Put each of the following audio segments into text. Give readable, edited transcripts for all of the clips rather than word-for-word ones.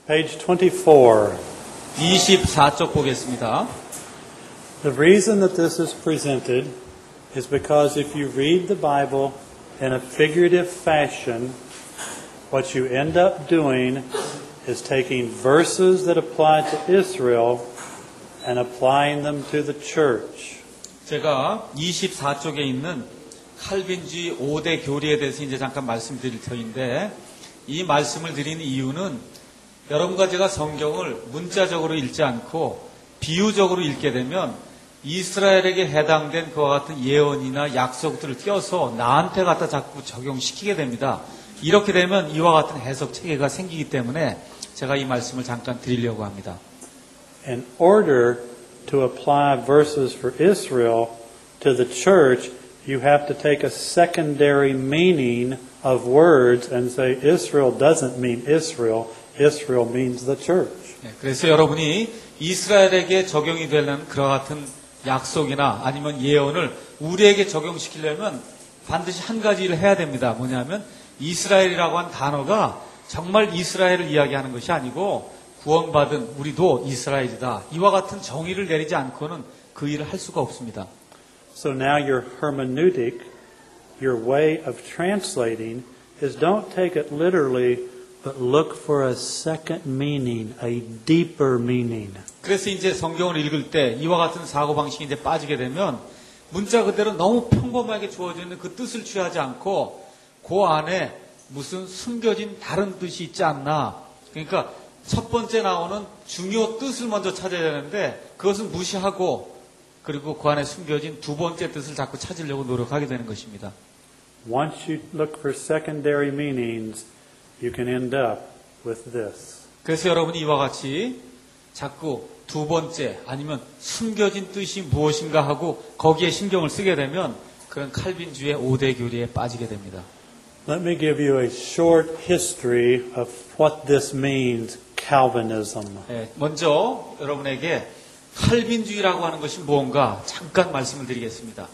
Page 24. 24쪽 보겠습니다. The reason that this is presented is because if you read the Bible in a figurative fashion, what you end up doing is taking verses that apply to Israel and applying them to the church. 제가 24쪽에 있는 칼빈주의 5대 교리에 대해서 이제 잠깐 말씀드릴 터인데, 이 말씀을 드리는 이유는 여러분과 제가 성경을 문자적으로 읽지 않고 비유적으로 읽게 되면 이스라엘에게 해당된 그와 같은 예언이나 약속들을 껴서 나한테 갖다 자꾸 적용시키게 됩니다. 이렇게 되면 이와 같은 해석 체계가 생기기 때문에 제가 이 말씀을 잠깐 드리려고 합니다. In order to apply verses for Israel to the church, you have to take a secondary meaning of words and say Israel doesn't mean Israel, Israel means the church. 그래서 여러분이 이스라엘에게 적용이 되는 그와 같은 약속이나 아니면 예언을 우리에게 적용시키려면 반드시 한 가지를 해야 됩니다. 뭐냐면 이스라엘이라고 한 단어가 정말 이스라엘을 이야기하는 것이 아니고 구원받은 우리도 이스라엘이다. 이와 같은 정의를 내리지 않고는 그 일을 할 수가 없습니다. So now your hermeneutic, your way of translating, is don't take it literally, but look for a second meaning, a deeper meaning. 그래서 이제 성경을 읽을 때 이와 같은 사고방식이 이제 빠지게 되면 문자 그대로 너무 평범하게 주어져 있는 그 뜻을 취하지 않고 그 안에 무슨 숨겨진 다른 뜻이 있지 않나. 그러니까 첫 번째 나오는 중요 뜻을 먼저 찾아야 되는데 그것은 무시하고 그리고 그 안에 숨겨진 두 번째 뜻을 자꾸 찾으려고 노력하게 되는 것입니다. Once you look for secondary meanings, you can end up with this. 그래서 여러분이 이와 같이 자꾸 두 번째 아니면 숨겨진 뜻이 무엇인가 하고 거기에 신경을 쓰게 되면 그런 칼빈주의 5대 교리에 빠지게 됩니다. Let me give you a short history of what this means, Calvinism. 먼저 여러분에게 칼빈주의라고 하는 것이 무언가 잠깐 말씀을 드리겠습니다.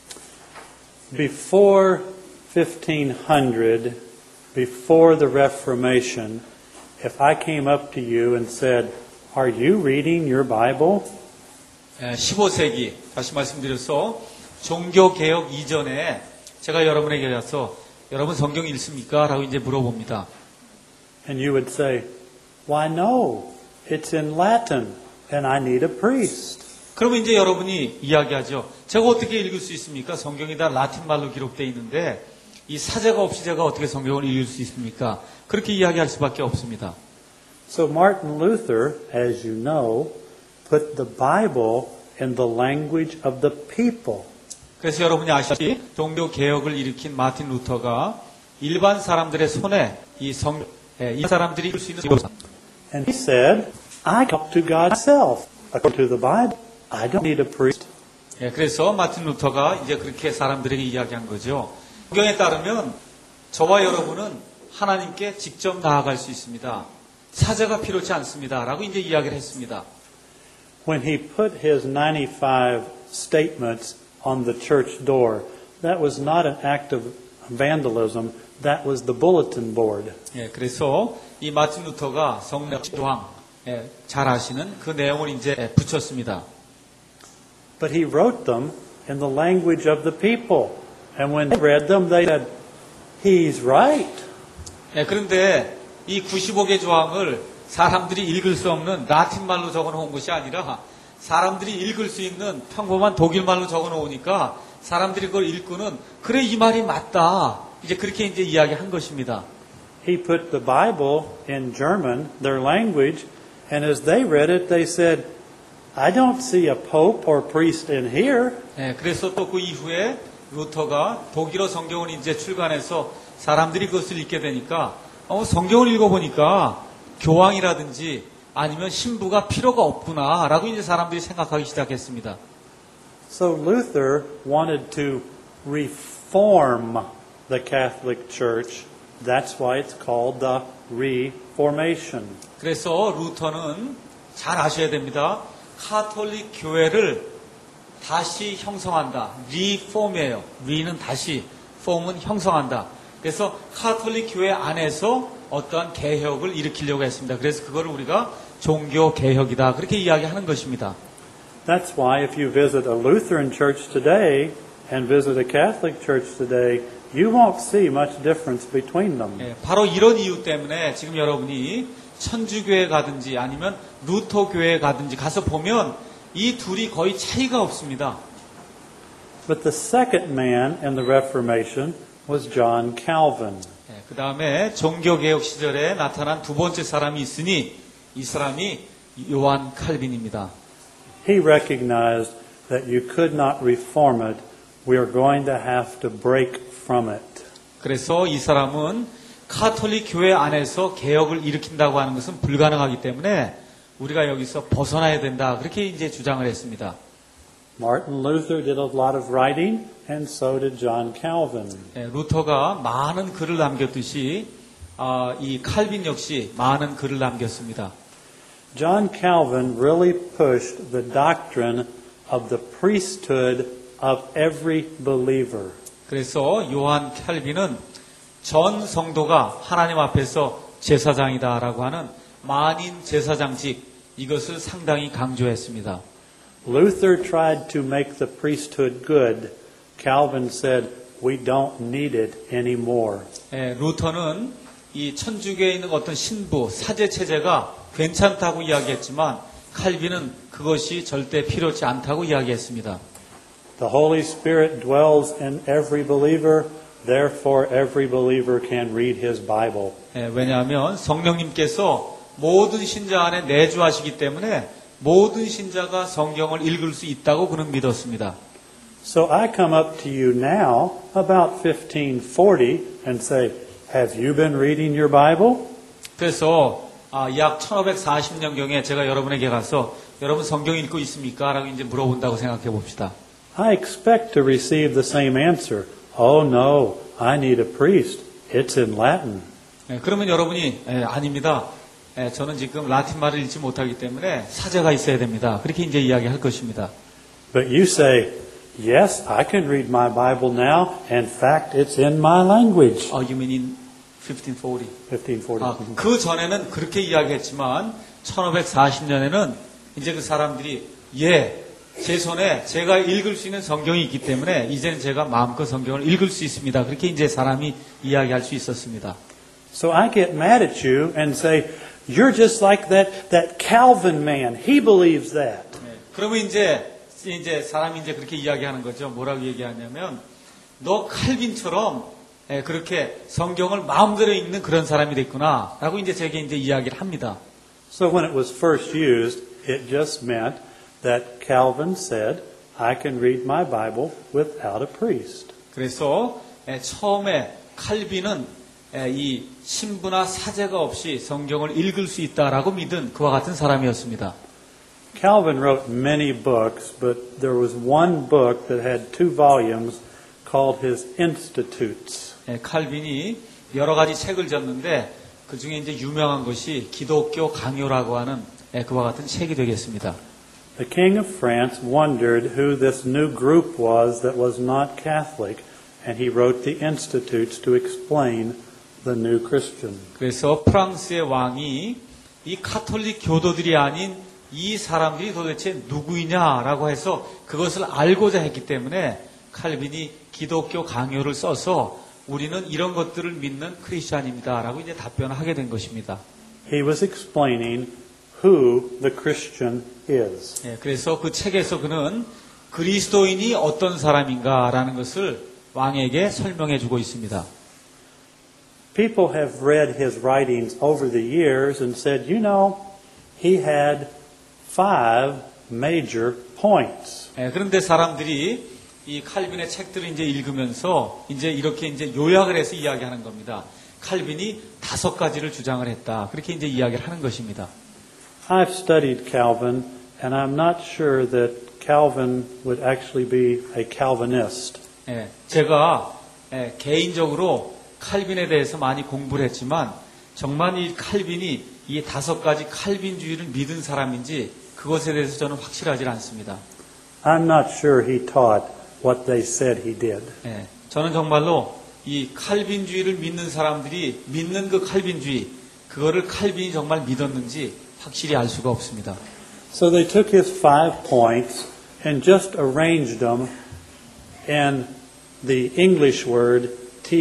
Before 1500, before the Reformation, if I came up to you and said, "Are you reading your Bible?" 15세기 다시 말씀드려서 종교개혁 이전에 제가 여러분에게 가서 여러분 성경 읽습니까? 라고 이제 물어봅니다. And you would say, "Why no, it's in Latin and I need a priest." 그러면 이제 여러분이 이야기하죠. 제가 어떻게 읽을 수 있습니까? 성경이 다 라틴 말로 기록되어 있는데 이 사제가 없이 제가 어떻게 성경을 읽을 수 있습니까? 그렇게 이야기할 수밖에 없습니다. So Martin Luther, as you know, put the Bible in the language of the people. 그래서 여러분이 아시다시피 종교 개혁을 일으킨 마틴 루터가 일반 사람들의 손에 이 사람들이 읽을 수 있는 And he said, "I talk to God myself. According to the Bible, I don't need a priest." 그래서 마틴 루터가 이제 그렇게 사람들에게 이야기한 거죠. 성경에 따르면 저와 여러분은 하나님께 직접 나아갈 수 있습니다. 사제가 필요치 않습니다. 라고 이제 이야기를 했습니다. When he put his 95 statements on the church door, that was not an act of vandalism, that was the bulletin board. 그래서 이 마틴 루터가 성령 조항 잘 아시는 그 내용을 이제 붙였습니다. But he wrote them in the language of the people. And when they read them, they said, "He's right." 그런데 이 95개 조항을 사람들이 읽을 수 없는 라틴 말로 적어 놓은 것이 아니라 사람들이 읽을 수 있는 평범한 독일 말로 적어 놓으니까 사람들이 그걸 읽고는 그래 이 말이 맞다. 이제 그렇게 이제 이야기한 것입니다. He put the Bible in German, their language, and as they read it, they said, "I don't see a pope or priest in here." 그래서 또 그 이후에 루터가 독일어 성경을 이제 출간해서 사람들이 그것을 읽게 되니까 성경을 읽어보니까 교황이라든지 아니면 신부가 필요가 없구나라고 이제 사람들이 생각하기 시작했습니다. So Luther wanted to reform the Catholic Church. That's why it's called the Reformation. 그래서 루터는 잘 아셔야 됩니다. 카톨릭 교회를 다시 형성한다. 리폼이에요. 리는 다시, 폼은 형성한다. 그래서 카톨릭 교회 안에서 어떠한 개혁을 일으키려고 했습니다. 그래서 그거를 우리가 종교 개혁이다 그렇게 이야기하는 것입니다. That's why if you visit a Lutheran church today and visit a Catholic church today, you won't see much difference between them. 예, 바로 이런 이유 때문에 지금 여러분이 천주교회 가든지 아니면 루터 교회에 가든지 가서 보면 이 둘이 거의 차이가 없습니다. But the second man in the Reformation was John Calvin. 예, 그 다음에 종교개혁 시절에 나타난 두 번째 사람이 있으니 이 사람이 요한 칼빈입니다. He recognized that you could not reform it. We are going to have to break from it. 그래서 이 사람은 카톨릭 교회 안에서 개혁을 일으킨다고 하는 것은 불가능하기 때문에 우리가 여기서 벗어나야 된다. 그렇게 이제 주장을 했습니다. Martin Luther did a lot of writing, and so did John Calvin. 예, 루터가 많은 글을 남겼듯이 이 칼빈 역시 많은 글을 남겼습니다. John Calvin really pushed the doctrine of the priesthood of every believer. 그래서 요한 칼빈은 전 성도가 하나님 앞에서 제사장이다라고 하는 만인 제사장직 이것을 상당히 강조했습니다. Luther tried to make the priesthood good. Calvin said, we don't need it anymore. 예, 루터는 이 천주교에 있는 어떤 신부, 사제 체제가 괜찮다고 이야기했지만 칼빈은 그것이 절대 필요치 않다고 이야기했습니다. The Holy Spirit dwells in every believer, therefore every believer can read his Bible. 예, 왜냐하면 성령님께서 모든 신자 안에 내주하시기 때문에 모든 신자가 성경을 읽을 수 있다고 그는 믿었습니다. So I come up to you now about 1540 and say, have you been reading your Bible? 그래서 약 1540년경에 제가 여러분에게 가서 여러분 성경 읽고 있습니까? 라고 이제 물어본다고 생각해 봅시다. I expect to receive the same answer. Oh no, I need a priest. It's in Latin. 그러면 여러분이 아닙니다. 저는 지금 라틴말을 읽지 못하기 때문에 사제가 있어야 됩니다. 그렇게 이제 이야기할 것입니다. But you say, yes, I can read my Bible now. In fact, it's in my language. You mean in 1540? 1540. 그 전에는 그렇게 이야기했지만 1540년에는 이제 그 사람들이 제 손에 제가 읽을 수 있는 성경이 있기 때문에 이제는 제가 마음껏 성경을 읽을 수 있습니다. 그렇게 이제 사람이 이야기할 수 있었습니다. So I get mad at you and say, you're just like that Calvin man. He believes that. 그러면 이제 사람이 이제 그렇게 이야기하는 거죠. 뭐라고 얘기하냐면 너 칼빈처럼 그렇게 성경을 마음대로 읽는 그런 사람이 됐구나라고 이제 제게 이제 이야기를 합니다. So when it was first used, it just meant that Calvin said, I can read my Bible without a priest. 그래서 처음에 칼빈은 이 신부나 사제가 없이 성경을 읽을 수 있다라고 믿은 그와 같은 사람이었습니다. Calvin wrote many books, but there was one book that had 2 volumes called his Institutes. 칼빈이 여러 가지 책을 졌는데 그 중에 이제 유명한 것이 기독교 강요라고 하는 그와 같은 책이 되겠습니다. The king of France wondered who this new group was that was not Catholic, and he wrote the Institutes to explain the new Christian. 그래서 프랑스의 왕이 이 카톨릭 교도들이 아닌 이 사람들이 도대체 누구이냐라고 해서 그것을 알고자 했기 때문에 칼빈이 기독교 강요를 써서 우리는 이런 것들을 믿는 크리스찬입니다라고 이제 답변을 하게 된 것입니다. He was explaining who the Christian is. 그래서 그 책에서 그는 그리스도인이 어떤 사람인가라는 것을 왕에게 설명해 주고 있습니다. People have read his writings over the years and said, you know, he had 5 major points. 그런데 사람들이 이 칼빈의 책들을 이제 읽으면서 이제 이렇게 이제 요약을 해서 이야기하는 겁니다. 칼빈이 5가지를 주장을 했다. 그렇게 이제 이야기를 하는 것입니다. I've studied Calvin, and I'm not sure that Calvin would actually be a Calvinist. 제가 개인적으로 칼빈에 대해서 많이 공부를 했지만 정말 이 칼빈이 이 5가지 칼빈주의를 믿은 사람인지 그것에 대해서 저는 확실하지 않습니다. I'm not sure he taught what they said he did. 저는 정말로 이 칼빈주의를 믿는 사람들이 믿는 그 칼빈주의, 그거를 칼빈이 정말 믿었는지 확실히 알 수가 없습니다. So they took his 5 points and just arranged them in the English word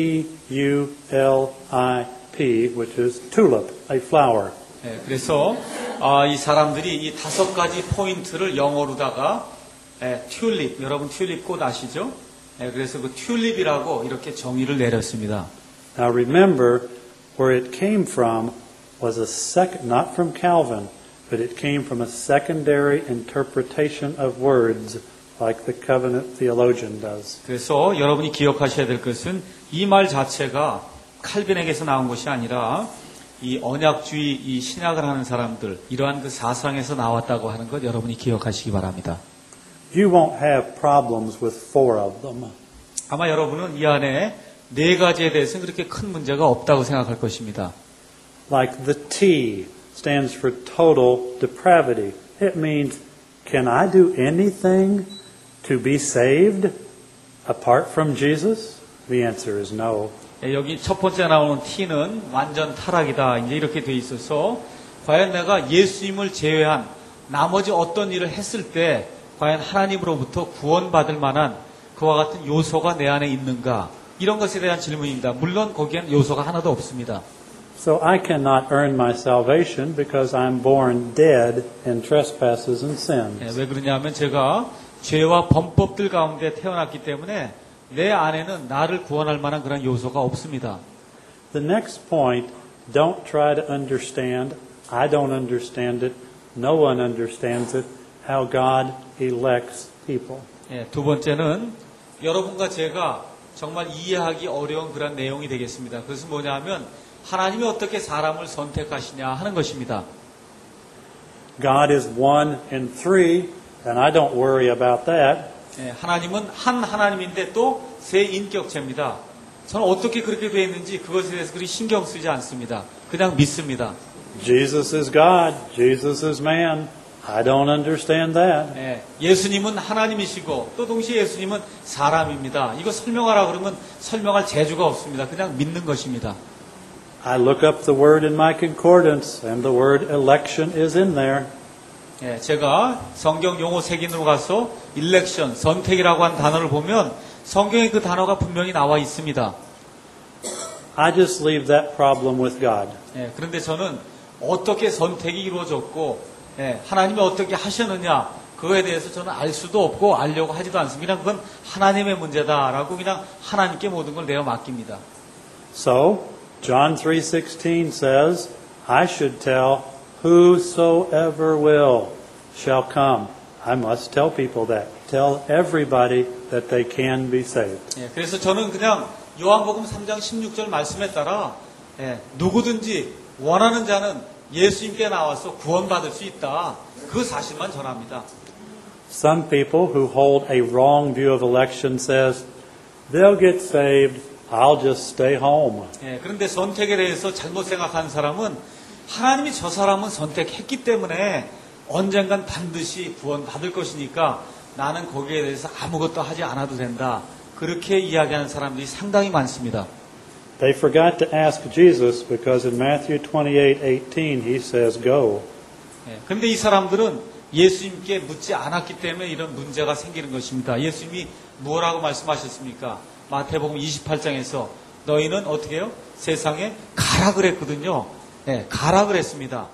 T-U-L-I-P, which is tulip, a flower. 예, 그래서 이 사람들이 이 5가지 포인트를 영어로다가 튤립, 여러분 튤립 꽃 아시죠? 그래서 그 튤립이라고 이렇게 정의를 내렸습니다. Now remember, where it came from was not from Calvin, but it came from a secondary interpretation of words, like the covenant theologian does. 그래서 여러분이 기억하셔야 될 것은 이 말 자체가 칼빈에게서 나온 것이 아니라 이 언약주의, 이 신약을 하는 사람들, 이러한 그 사상에서 나왔다고 하는 것 여러분이 기억하시기 바랍니다. You won't have problems with 4 of them. 아마 여러분은 이 안에 4가지에 대해서는 그렇게 큰 문제가 없다고 생각할 것입니다. Like the T stands for total depravity. It means, can I do anything to be saved apart from Jesus? The answer is no. 여기 첫 번째 나오는 T는 완전 타락이다. 이제 이렇게 돼 있어서 과연 내가 예수님을 제외한 나머지 어떤 일을 했을 때 과연 하나님으로부터 구원받을 만한 그와 같은 요소가 내 안에 있는가? 이런 것에 대한 질문입니다. 물론 거기에는 요소가 하나도 없습니다. So I cannot earn my salvation because I'm born dead in trespasses and sins. 왜 그러냐면 제가 죄와 범법들 가운데 태어났기 때문에 내 안에는 나를 구원할 만한 그런 요소가 없습니다. The next point, don't try to understand. I don't understand it. No one understands it. How God elects people. 두 번째는 여러분과 제가 정말 이해하기 어려운 그런 내용이 되겠습니다. 그것은 뭐냐면 하나님이 어떻게 사람을 선택하시냐 하는 것입니다. God is 1 and 3, and I don't worry about that. 하나님은 한 하나님인데 또 세 인격체입니다. 저는 어떻게 그렇게 되어 있는지 그것에 대해서 그리 신경 쓰지 않습니다. 그냥 믿습니다. Jesus is God. Jesus is man. I don't understand that. 예수님은 하나님이시고 또 동시에 예수님은 사람입니다. 이거 설명하라 그러면 설명할 재주가 없습니다. 그냥 믿는 것입니다. I look up the word in my concordance, and the word election is in there. 제가 성경 용어 색인으로 가서 일렉션, 선택이라고 하는 단어를 보면 성경에 그 단어가 분명히 나와 있습니다. I just leave that problem with God. 그런데 저는 어떻게 선택이 이루어졌고 하나님이 어떻게 하셨느냐 그거에 대해서 저는 알 수도 없고 알려고 하지도 않습니다. 그건 하나님의 문제다라고 그냥 하나님께 모든 걸 내어 맡깁니다. So, John 3:16 says, I should tell whosoever will shall come. I must tell people that. Tell everybody that they can be saved. 그래서 저는 그냥 요한복음 3장 16절 말씀에 따라 누구든지 원하는 자는 예수님께 나와서 구원받을 수 있다. 그 사실만 전합니다. Some people who hold a wrong view of election says, they'll get saved, I'll just stay home. 그런데 선택에 대해서 잘못 생각하는 사람은 하나님이 저 사람은 선택했기 때문에 언젠간 반드시 구원받을 것이니까 나는 거기에 대해서 아무것도 하지 않아도 된다. 그렇게 이야기하는 사람들이 상당히 많습니다. They forgot to ask Jesus because in Matthew 28:18 he says go. 그런데 이 사람들은 예수님께 묻지 않았기 때문에 이런 문제가 생기는 것입니다. 예수님이 뭐라고 말씀하셨습니까? 마태복음 28장에서 너희는 어떻게 해요? 세상에 가라 그랬거든요. 가라 그랬습니다.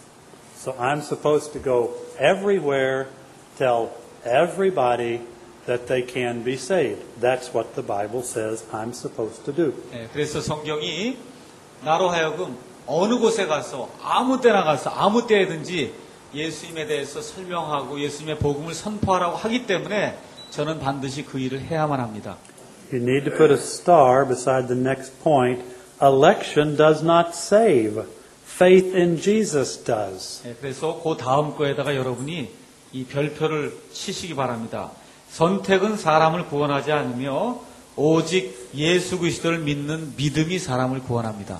So I'm supposed to go everywhere, tell everybody that they can be saved. That's what the Bible says I'm supposed to do. 그래서 성경이 나로 하여금 어느 곳에 가서 아무 때나 가서 아무 때든지 예수님에 대해서 설명하고 예수님의 복음을 선포하라고 하기 때문에 저는 반드시 그 일을 해야만 합니다. You need to put a star beside the next point. Election does not save. Faith in Jesus does. 그래서 그 다음 거에다가 여러분이 이 별표를 치시기 바랍니다. 선택은 사람을 구원하지 않으며 오직 예수 그리스도를 믿는 믿음이 사람을 구원합니다.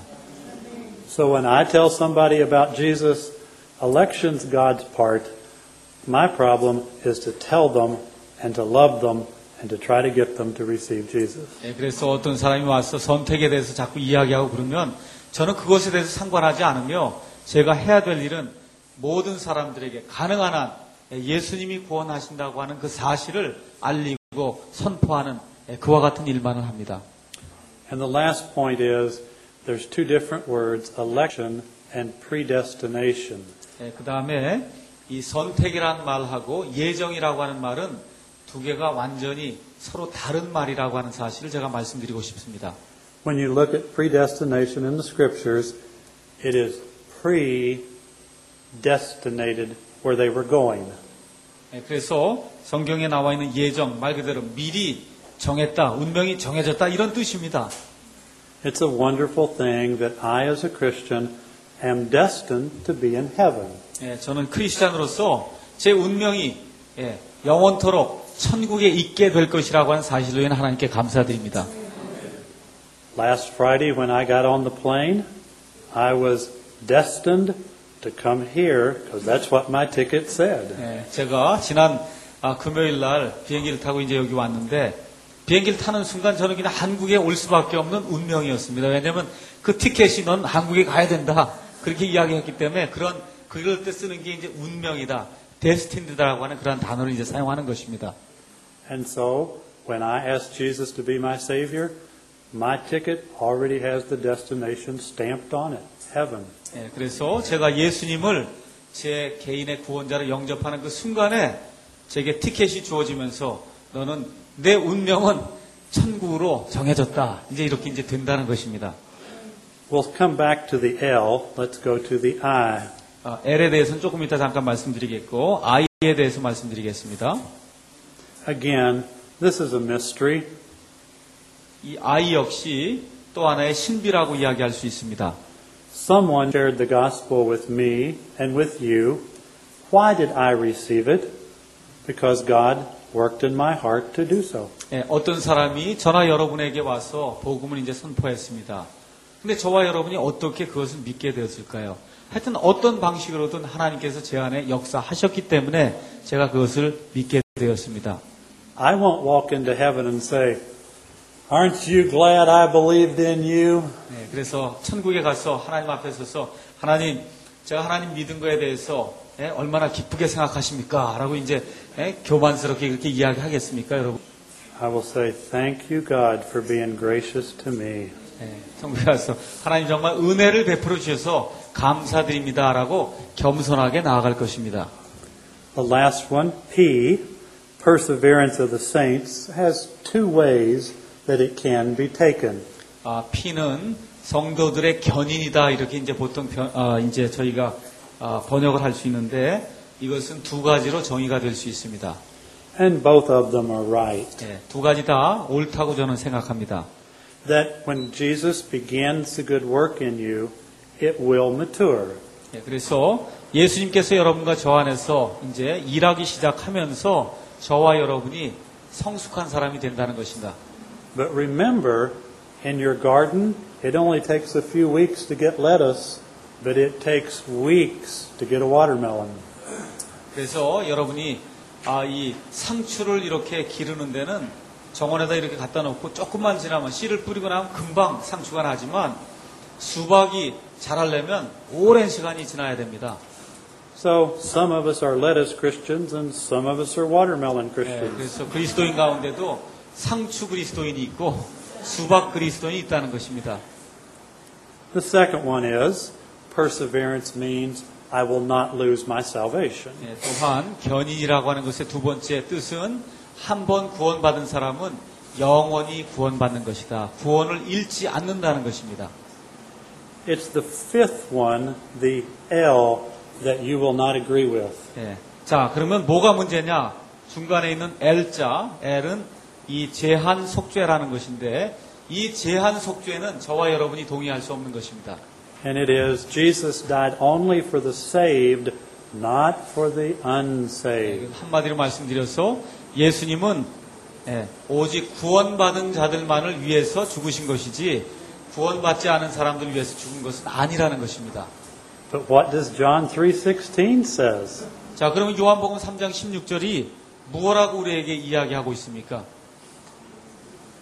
So when I tell somebody about Jesus, election's God's part. My problem is to tell them and to love them and to try to get them to receive Jesus. 예, 그래서 어떤 사람이 와서 선택에 대해서 자꾸 이야기하고 그러면 저는 그것에 대해서 상관하지 않으며 제가 해야 될 일은 모든 사람들에게 가능한 한 예수님이 구원하신다고 하는 그 사실을 알리고 선포하는 그와 같은 일만을 합니다. And the last point is there's two different words, election and predestination. 그 다음에 이 선택이라는 말하고 예정이라고 하는 말은 두 개가 완전히 서로 다른 말이라고 하는 사실을 제가 말씀드리고 싶습니다. When you look at predestination in the scriptures, it is predestinated where they were going. 그래서 성경에 나와 있는 예정, 말 그대로 미리 정했다, 운명이 정해졌다 이런 뜻입니다. It's a wonderful thing that I as a Christian am destined to be in heaven. 저는 크리스찬으로서 제 운명이 영원토록 천국에 있게 될 것이라고 하는 사실로 인해 하나님께 감사드립니다. Last Friday when I got on the plane, I was destined to come here because that's what my ticket said. 제가 지난 금요일 날 비행기를 타고 이제 여기 왔는데 비행기를 타는 순간 저는 그냥 한국에 올 수밖에 없는 운명이었습니다. 왜냐하면 그 티켓이 넌 한국에 가야 된다. 그렇게 이야기했기 때문에 그럴 때 쓰는 게 이제 운명이다. destined라고 하는 그런 단어를 이제 사용하는 것입니다. And so, when I asked Jesus to be my Savior, my ticket already has the destination stamped on it, heaven. 그래서 제가 예수님을 제 개인의 구원자로 영접하는 그 순간에 제게 티켓이 주어지면서 너는 내 운명은 천국으로 정해졌다. 이제 이렇게 이제 된다는 것입니다. We'll come back to the L. Let's go to the I. L에 대해서는 조금 이따 잠깐 말씀드리겠고 I에 대해서 말씀드리겠습니다. Again, this is a mystery. 이 I 역시 또 하나의 신비라고 이야기할 수 있습니다. Someone shared the gospel with me and with you. Why did I receive it? Because God worked in my heart to do so. 어떤 사람이 저나 여러분에게 와서 복음을 이제 선포했습니다. 근데 저와 여러분이 어떻게 그것을 믿게 되었을까요? 하여튼 어떤 방식으로든 하나님께서 제 안에 역사하셨기 때문에 제가 그것을 믿게 되었습니다. I won't walk into heaven and say, "Aren't you glad I believed in you?" 그래서 천국에 가서 하나님 앞에 서서 하나님, 제가 하나님 믿은 거에 대해서 얼마나 기쁘게 생각하십니까? 라고 이제 교만스럽게 그렇게 이야기하겠습니까, 여러분? I will say, "Thank you, God, for being gracious to me." 천국에 가서 하나님 정말 은혜를 베풀어 주셔서 감사드립니다라고 겸손하게 나아갈 것입니다. The last one, P, perseverance of the saints, has two ways that it can be taken. P는 성도들의 견인이다 이렇게 이제 보통 이제 저희가 번역을 할 수 있는데 이것은 두 가지로 정의가 될 수 있습니다. And both of them are right. 두 가지 다 옳다고 저는 생각합니다. That when Jesus begins the good work in you, it will mature. 그래서 예수님께서 여러분과 저 안에서 이제 일하기 시작하면서 저와 여러분이 성숙한 사람이 된다는 것입니다. But remember, in your garden, it only takes a few weeks to get lettuce, but it takes weeks to get a watermelon. 그래서 여러분이 이 상추를 이렇게 기르는 데는 정원에다 이렇게 갖다 놓고 조금만 지나면 씨를 뿌리고 나면 금방 상추가 나지만 수박이 자라려면 오랜 시간이 지나야 됩니다. So some of us are lettuce Christians and some of us are watermelon Christians. 그래서 그리스도인 가운데도 상추 그리스도인이 있고 수박 그리스도인이 있다는 것입니다. The second one is perseverance means I will not lose my salvation. 또한 견인이라고 하는 것의 두 번째 뜻은 한 번 구원받은 사람은 영원히 구원받는 것이다. 구원을 잃지 않는다는 것입니다. It's the fifth one, the L, that you will not agree with. 자, 그러면 뭐가 문제냐? 중간에 있는 L자, L은 이 제한 속죄라는 것인데 이 제한 속죄는 저와 여러분이 동의할 수 없는 것입니다. And it is Jesus died only for the saved, not for the unsaved. 한마디로 말씀드려서 예수님은 오직 구원받은 자들만을 위해서 죽으신 것이지 구원받지 않은 사람들을 위해서 죽은 것은 아니라는 것입니다. But what does John 3:16 says? 자, 그러면 요한복음 3장 16절이 무엇라고 우리에게 이야기하고 있습니까?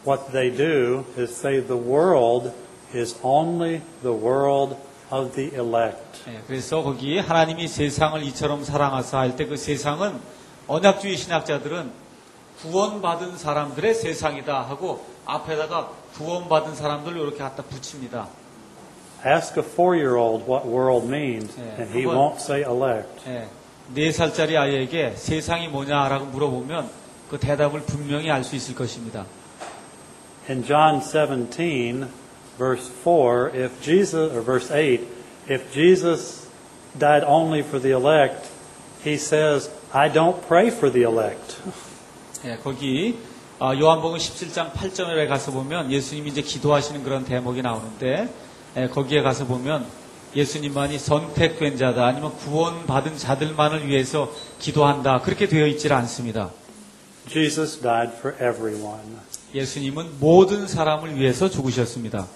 what they do is say the world is only the world of the elect. 예, 그래서 거기 하나님이 세상을 이처럼 사랑하사 할 때 그 세상은 언약주의 신학자들은 구원받은 사람들의 세상이다 하고 앞에다가 구원받은 사람들 이렇게 갖다 붙입니다. Ask a 4-year-old what world means, 예, and he 한번- won't say elect. 예, 4살짜리 아이에게 세상이 뭐냐라고 물어보면 그 대답을 분명히 알 수 있을 것입니다. In John 17, verse 4, if Jesus, or verse 8, if Jesus died only for the elect, he says, I don't pray for the elect. 예, 거기 요한복음 17장 8절에 가서 보면 예수님이 이제 기도하시는 그런 대목이 나오는데 예, 거기에 가서 보면 예수님만이 선택된 자다 아니면 구원받은 자들만을 위해서 기도한다 그렇게 되어 있지는 않습니다. Jesus died for everyone. 예수님은 모든 사람을 위해서 죽으셨습니다.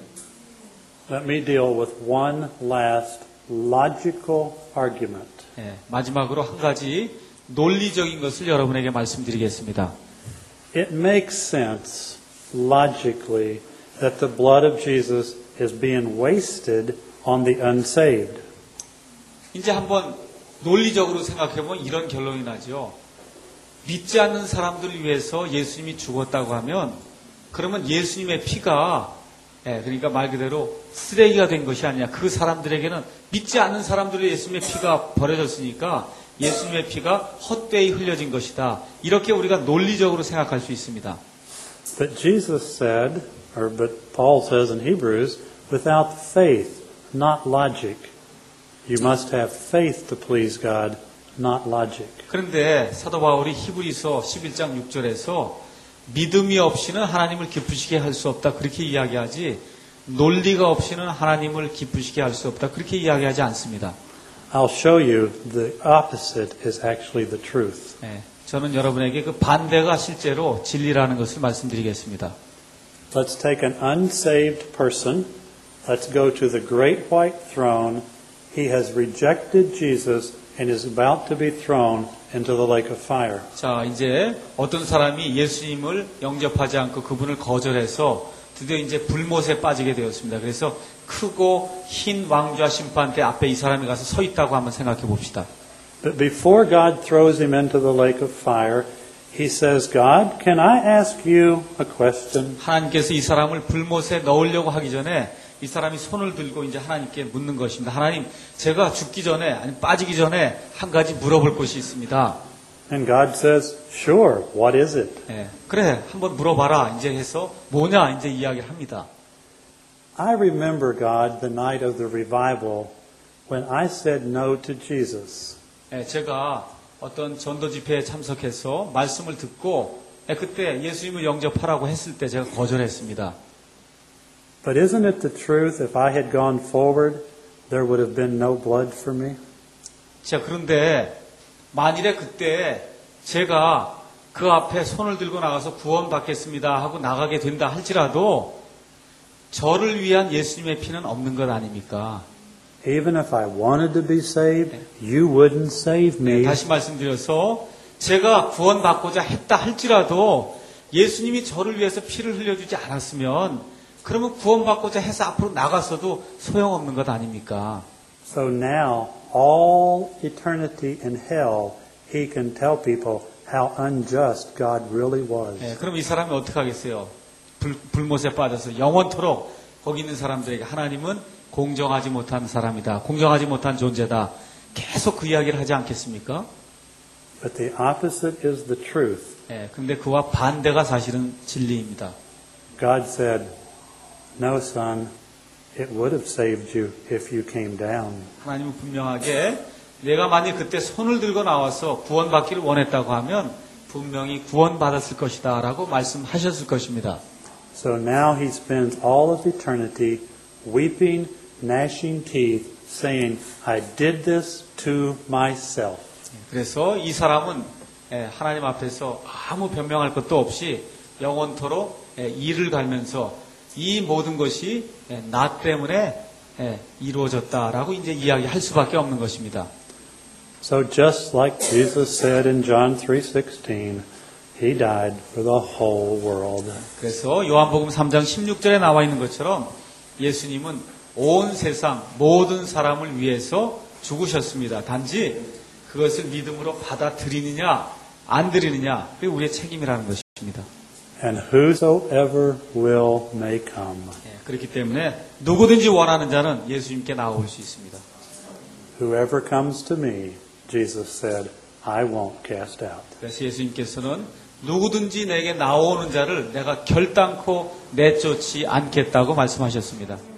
Let me deal with one last logical argument. 예, 마지막으로 한 가지 논리적인 것을 여러분에게 말씀드리겠습니다. It makes sense logically that the blood of Jesus is being wasted on the unsaved. 이제 한번 논리적으로 생각해보면 이런 결론이 나죠. 믿지 않는 사람들을 위해서 예수님이 죽었다고 하면 그러면 예수님의 피가 그러니까 말 그대로 쓰레기가 된 것이 아니냐. 그 사람들에게는 믿지 않는 사람들의 예수님의 피가 버려졌으니까 예수님의 피가 헛되이 흘려진 것이다. 이렇게 우리가 논리적으로 생각할 수 있습니다. But Jesus said, but Paul says in Hebrews, without faith, not logic. You must have faith to please God, not logic. 그런데 사도 바울이 히브리서 11장 6절에서 믿음이 없이는 하나님을 기쁘시게 할 수 없다. 그렇게 이야기하지 논리가 없이는 하나님을 기쁘시게 할 수 없다. 그렇게 이야기하지 않습니다. I'll show you the opposite is actually the truth. 저는 여러분에게 그 반대가 실제로 진리라는 것을 말씀드리겠습니다. Let's take an unsaved person. Let's go to the great white throne. He has rejected Jesus and is about to be thrown into the lake of fire. 자, 이제 어떤 사람이 예수님을 영접하지 않고 그분을 거절해서 드디어 이제 불못에 빠지게 되었습니다. 그래서 크고 흰 왕좌 심판대 앞에 이 사람이 가서 서 있다고 한번 생각해 봅시다. But before God throws him into the lake of fire, he says, God, can I ask you a question? 하나님께서 이 사람을 불못에 넣으려고 하기 전에 이 사람이 손을 들고 이제 하나님께 묻는 것입니다. 하나님, 제가 죽기 전에, 아니 빠지기 전에 한 가지 물어볼 것이 있습니다. And God says, sure, what is it? 그래, 한번 물어봐라. 이제 해서 뭐냐, 이제 이야기를 합니다. I remember God the night of the revival when I said no to Jesus. 제가 어떤 전도 집회에 참석해서 말씀을 듣고 그때 예수님을 영접하라고 했을 때 제가 거절했습니다. But isn't it the truth? If I had gone forward, there would have been no blood for me. 자, 그런데 만일에 그때 제가 그 앞에 손을 들고 나가서 구원받겠습니다 하고 나가게 된다 할지라도 저를 위한 예수님의 피는 없는 것 아닙니까? Even if I wanted to be saved, you wouldn't save me. 다시 말씀드려서 제가 구원받고자 했다 할지라도 예수님이 저를 위해서 피를 흘려주지 않았으면 그러면 구원받고자 해서 앞으로 나갔어도 소용없는 것 아닙니까? So now, all eternity in hell, he can tell people how unjust God really was. 그럼 이 사람이 어떻게 하겠어요? 불못에 빠져서 영원토록 거기 있는 사람들에게 하나님은 공정하지 못한 사람이다. 공정하지 못한 존재다. 계속 그 이야기를 하지 않겠습니까? But the opposite is the truth. 근데 그와 반대가 사실은 진리입니다. God said, no, son, it would have saved you if you came down. 하나님은 분명하게 내가 만약 그때 손을 들고 나와서 구원받기를 원했다고 하면 분명히 구원받았을 것이다 라고 말씀하셨을 것입니다. So now he spends all of eternity weeping, gnashing teeth, saying, I did this to myself. 그래서 이 사람은 하나님 앞에서 아무 변명할 것도 없이 영원토록 이를 갈면서 이 모든 것이 나 때문에 이루어졌다라고 이제 이야기할 수밖에 없는 것입니다. So just like Jesus said in John 3:16, He died for the whole world. 그래서 요한복음 3장 16절에 나와 있는 것처럼 예수님은 온 세상 모든 사람을 위해서 죽으셨습니다. 단지 그것을 믿음으로 받아들이느냐 안 드리느냐 그게 우리의 책임이라는 것입니다. And whosoever will may come. 그렇기 때문에 누구든지 원하는 자는 예수님께 나올 수 있습니다. Whoever comes to me, Jesus said, I won't cast out. 그래서 예수님께서는 누구든지 내게 나오는 자를 내가 결단코 내쫓지 않겠다고 말씀하셨습니다.